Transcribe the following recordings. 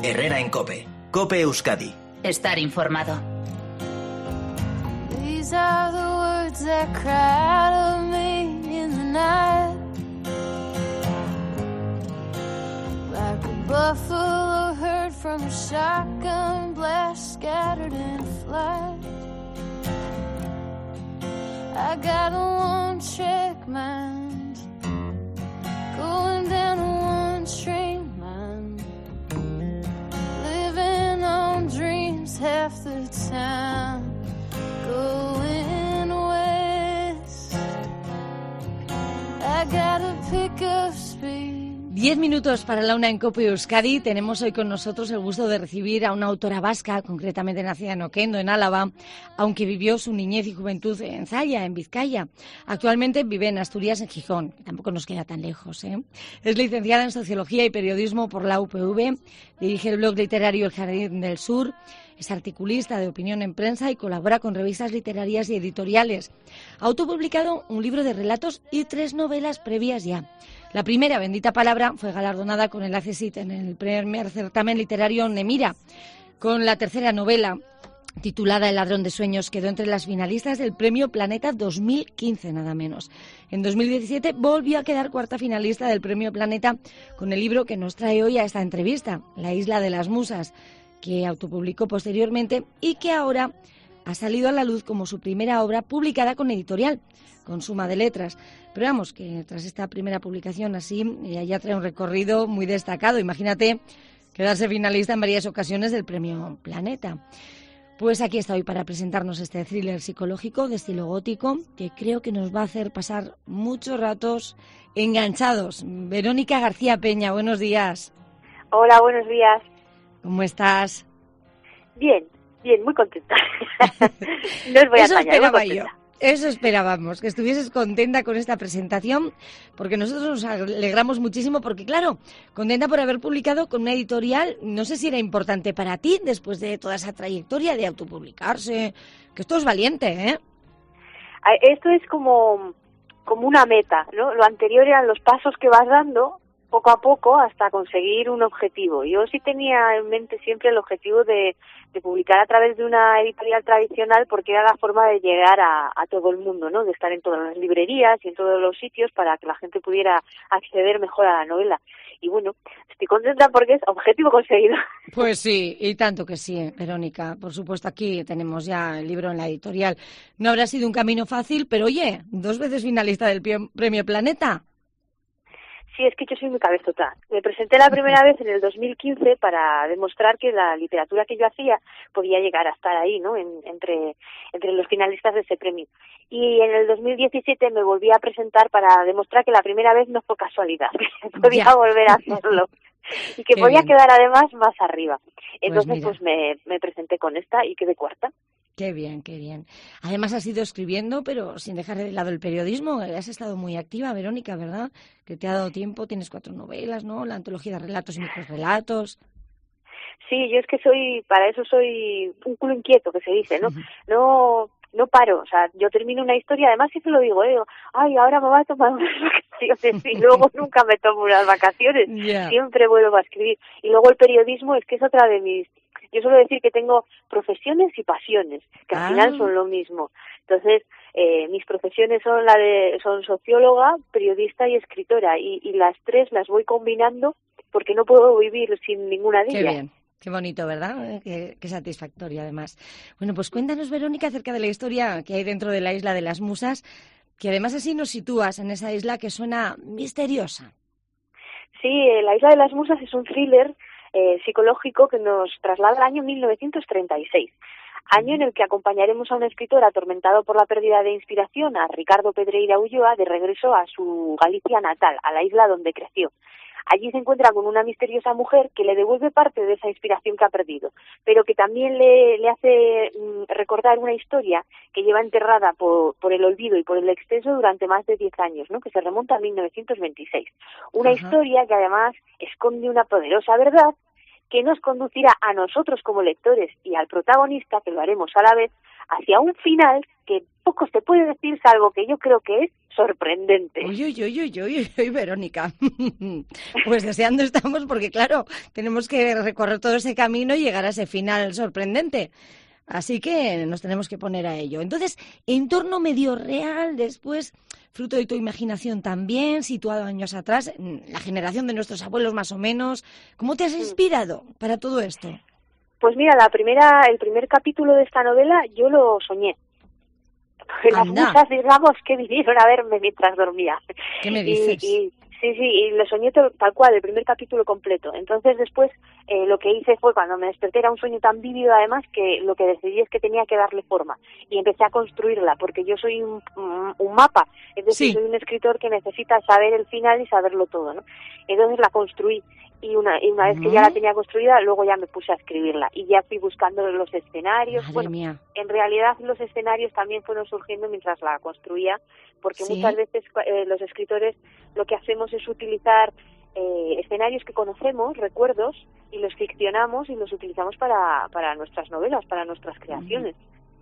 Herrera en COPE. COPE Euskadi. Estar informado. These are the words that cry to me in the night. Like a buffalo heard from a shotgun blast scattered in flight. I got a one-track mind, going down a one-train mind, living on dreams half the time, going west. I gotta pick up speed. 10 minutos para la 1 en COPE Euskadi. Tenemos hoy con nosotros el gusto de recibir a una autora vasca, concretamente nacida en Oquendo, en Álava, aunque vivió su niñez y juventud en Zalla, en Vizcaya. Actualmente vive en Asturias, en Gijón, que tampoco nos queda tan lejos, ¿eh? Es licenciada en Sociología y Periodismo por la UPV, dirige el blog literario El Jardín del Sur, es articulista de opinión en prensa y colabora con revistas literarias y editoriales. Ha autopublicado un libro de relatos y 3 novelas previas ya. La primera, Bendita Palabra, fue galardonada con el ACSIT en el primer certamen literario Nemira. Con la tercera novela, titulada El ladrón de sueños, quedó entre las finalistas del Premio Planeta 2015, nada menos. En 2017 volvió a quedar cuarta finalista del Premio Planeta con el libro que nos trae hoy a esta entrevista, La isla de las musas, que autopublicó posteriormente y que ahora ha salido a la luz como su primera obra publicada con editorial, con Suma de Letras. Pero vamos, que tras esta primera publicación así, ella ya trae un recorrido muy destacado. Imagínate quedarse finalista en varias ocasiones del Premio Planeta. Pues aquí está hoy para presentarnos este thriller psicológico de estilo gótico que creo que nos va a hacer pasar muchos ratos enganchados. Verónica García Peña, buenos días. Hola, buenos días. ¿Cómo estás? Bien, muy contenta. No os voy a Eso engañar, esperaba muy yo. contenta. Eso esperábamos, que estuvieses contenta con esta presentación, porque nosotros nos alegramos muchísimo, porque claro, contenta por haber publicado con una editorial. No sé si era importante para ti, después de toda esa trayectoria de autopublicarse, que esto es valiente, ¿eh? Esto es como una meta, ¿no? Lo anterior eran los pasos que vas dando poco a poco hasta conseguir un objetivo. Yo sí tenía en mente siempre el objetivo de publicar a través de una editorial tradicional, porque era la forma de llegar a todo el mundo, ¿no? De estar en todas las librerías y en todos los sitios para que la gente pudiera acceder mejor a la novela. Y bueno, estoy contenta porque es objetivo conseguido. Pues sí, y tanto que sí, Verónica. Por supuesto, aquí tenemos ya el libro en la editorial. No habrá sido un camino fácil, pero oye, 2 veces finalista del Premio Planeta. Sí, es que yo soy muy cabezota. Me presenté la primera vez en el 2015 para demostrar que la literatura que yo hacía podía llegar a estar ahí, ¿no? Entre los finalistas de ese premio. Y en el 2017 me volví a presentar para demostrar que la primera vez no fue casualidad, que podía volver a hacerlo y que podía quedar además más arriba. Entonces pues me presenté con esta y quedé cuarta. Qué bien, qué bien. Además has ido escribiendo, pero sin dejar de lado el periodismo. Has estado muy activa, Verónica, ¿verdad? Que te ha dado tiempo, tienes 4 novelas, ¿no? La antología de relatos y microrelatos. Sí, yo es que para eso soy un culo inquieto, que se dice, ¿no? No paro, o sea, yo termino una historia, además siempre lo digo, ay, ahora me voy a tomar unas vacaciones y luego nunca me tomo unas vacaciones, siempre vuelvo a escribir. Y luego el periodismo es que es otra de mis... Yo suelo decir que tengo profesiones y pasiones, que al final son lo mismo. Entonces, mis profesiones son socióloga, periodista y escritora, y las 3 las voy combinando porque no puedo vivir sin ninguna de ellas. Qué bien. Qué bonito, ¿verdad? Qué satisfactorio, además. Bueno, pues cuéntanos, Verónica, acerca de la historia que hay dentro de la Isla de las Musas, que además así nos sitúas en esa isla que suena misteriosa. Sí, La Isla de las Musas es un thriller psicológico que nos traslada al año 1936, año en el que acompañaremos a un escritor atormentado por la pérdida de inspiración, a Ricardo Pedreira Ulloa, de regreso a su Galicia natal, a la isla donde creció. Allí se encuentra con una misteriosa mujer que le devuelve parte de esa inspiración que ha perdido, pero que también le hace recordar una historia que lleva enterrada por el olvido y por el exceso durante más de 10 años, ¿no? Que se remonta a 1926. Una historia que además esconde una poderosa verdad que nos conducirá a nosotros como lectores y al protagonista, que lo haremos a la vez, hacia un final que poco se puede decir, salvo que yo creo que es sorprendente. Uy, Verónica. Pues deseando estamos porque, claro, tenemos que recorrer todo ese camino y llegar a ese final sorprendente. Así que nos tenemos que poner a ello. Entonces, entorno medio real, después, fruto de tu imaginación también, situado años atrás, la generación de nuestros abuelos más o menos. ¿Cómo te has inspirado para todo esto? Pues mira, el primer capítulo de esta novela yo lo soñé. Las musas, digamos, que vinieron a verme mientras dormía. ¿Qué me dices? Y lo soñé tal cual, el primer capítulo completo. Entonces después lo que hice fue, cuando me desperté, era un sueño tan vívido además, que lo que decidí es que tenía que darle forma. Y empecé a construirla, porque yo soy un mapa, es decir, soy un escritor que necesita saber el final y saberlo todo, ¿no? Entonces la construí. Y una vez que ya la tenía construida, luego ya me puse a escribirla y ya fui buscando los escenarios. Madre mía. En realidad los escenarios también fueron surgiendo mientras la construía, porque muchas veces los escritores lo que hacemos es utilizar escenarios que conocemos, recuerdos, y los ficcionamos y los utilizamos para nuestras novelas, para nuestras creaciones.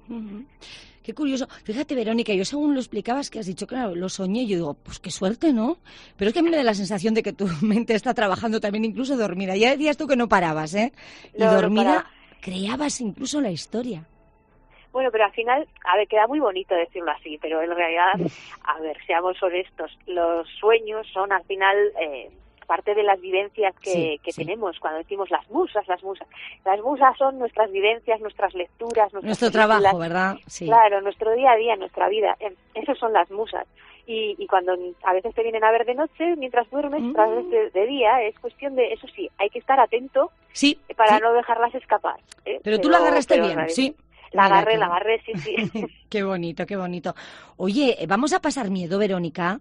Qué curioso. Fíjate, Verónica, yo según lo explicabas, que has dicho, claro, lo soñé, yo digo, pues qué suerte, ¿no? Pero es que a mí me da la sensación de que tu mente está trabajando también incluso dormida. Ya decías tú que no parabas, ¿eh? Y no, dormida creabas incluso la historia. Bueno, pero al final, a ver, queda muy bonito decirlo así, pero en realidad, a ver, seamos honestos, los sueños son al final parte de las vivencias que tenemos cuando decimos las musas. Las musas son nuestras vivencias, nuestras lecturas, nuestro trabajo, ¿verdad? Sí. Claro, nuestro día a día, nuestra vida. Esos son las musas. Y cuando a veces te vienen a ver de noche, mientras duermes, otras veces de día, es cuestión de, eso sí, hay que estar atento para no dejarlas escapar. Pero tú la agarraste bien, ¿sí? La agarré, sí. Qué bonito, qué bonito. Oye, ¿vamos a pasar miedo, Verónica?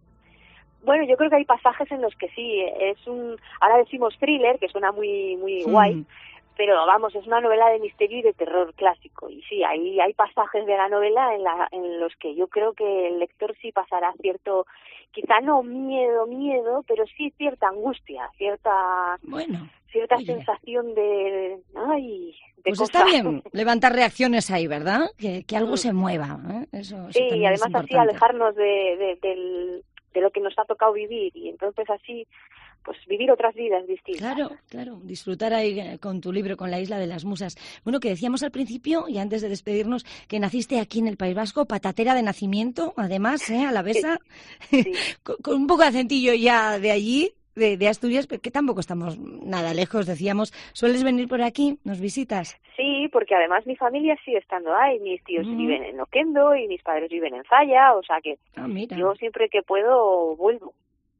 Bueno, yo creo que hay pasajes en los que sí, ahora decimos thriller, que suena muy guay, pero vamos, es una novela de misterio y de terror clásico, y sí, hay pasajes de la novela en los que yo creo que el lector sí pasará cierto, quizá no miedo, pero sí cierta angustia, cierta sensación de pues cosa. Está bien levantar reacciones ahí, ¿verdad? Que algo se mueva, ¿eh? Eso sí, y además así alejarnos de lo que nos ha tocado vivir, y entonces así pues vivir otras vidas distintas. Claro, disfrutar ahí con tu libro, con La Isla de las Musas. Bueno, que decíamos al principio, y antes de despedirnos, que naciste aquí en el País Vasco, patatera de nacimiento, además, alavesa, sí. con un poco de acentillo ya de allí, de Asturias, pero que tampoco estamos nada lejos, decíamos. ¿Sueles venir por aquí? ¿Nos visitas? Sí, porque además mi familia sigue estando ahí. Mis tíos viven en Oquendo y mis padres viven en Zalla, o sea que yo siempre que puedo vuelvo.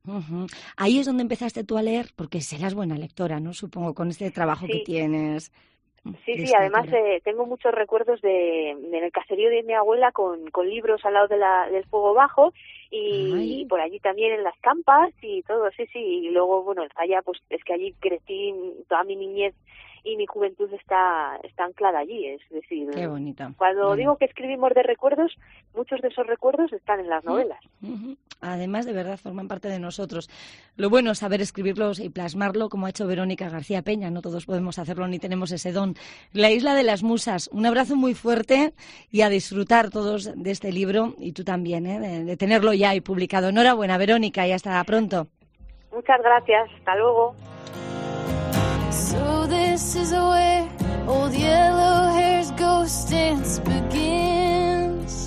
Ahí es donde empezaste tú a leer, porque serás buena lectora, ¿no? Supongo, con este trabajo que tienes. Sí, además tengo muchos recuerdos en el caserío de mi abuela con libros al lado del fuego bajo y por allí también en las campas y todo, sí, y luego, bueno, en Zalla, pues es que allí crecí, toda mi niñez y mi juventud está anclada allí, es decir, qué bonito. Cuando digo que escribimos de recuerdos, muchos de esos recuerdos están en las novelas. Además, de verdad, forman parte de nosotros. Lo bueno es saber escribirlos y plasmarlo, como ha hecho Verónica García Peña. No todos podemos hacerlo ni tenemos ese don. La Isla de las Musas. Un abrazo muy fuerte y a disfrutar todos de este libro, y tú también, de tenerlo ya y publicado. Enhorabuena, Verónica, y hasta pronto. Muchas gracias. Hasta luego. So this is where old yellow hair's ghost dance begins.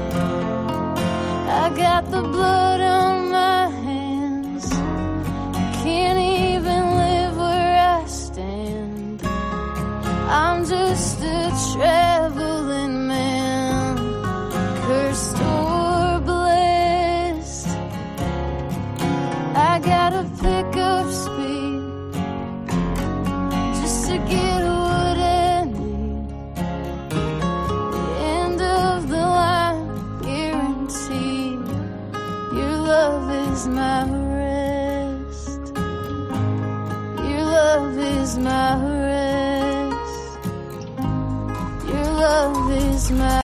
I got the blood on my hands, can't even live where I stand. I'm just a traveling man, cursed or blessed. I gotta pick up speed to get what I need. The end of the line, guaranteed. Your love is my rest. Your love is my rest. Your love is my